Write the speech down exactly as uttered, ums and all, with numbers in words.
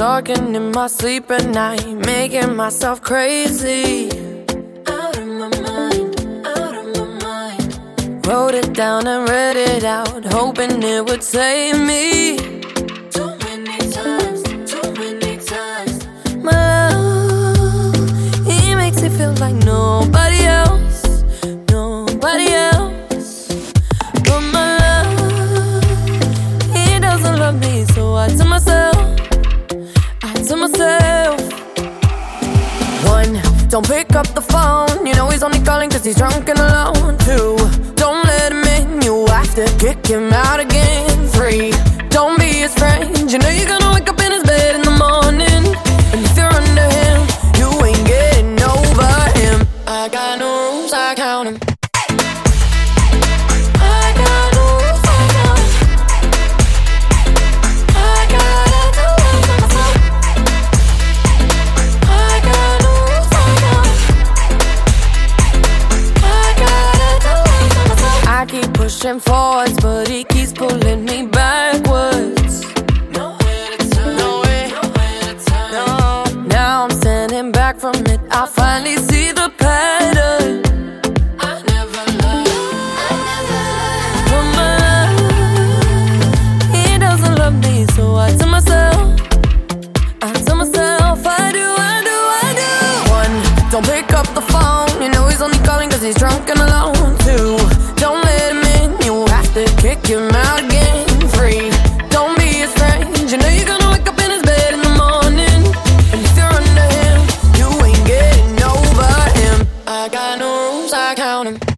talking in my sleep at night, making myself crazy. Out of my mind, out of my mind. Wrote it down and read it out, hoping it would save me. Too many times, too many times. My love, he makes me feel like nobody else, nobody else. But my love, he doesn't love me, so I tell myself, to myself. One, don't pick up the phone, you know he's only calling cause he's drunk and alone. Two, don't let him in, you have to kick him out again. Three, don't be his friend, you know you're gonna wake up in his bed in the morning. And if you're under him, you ain't getting over him. I got no rules, I count him. Pushing forwards, but he keeps pulling me backwards. Nowhere to turn, nowhere, nowhere to turn. No. Now I'm standing back from it, I finally see the pattern. I never loved, I never loved. But my love, he doesn't love me, so I tell myself, I tell myself, I do, I do, I do. One, don't pick up the phone, you know he's only calling cause he's drunk and alone. Two, don't let him in, you have to kick him out again. Three, don't be his friend, you know you're gonna wake up in his bed in the morning. And if you're under him, you ain't getting over him. I got no rules, I count him.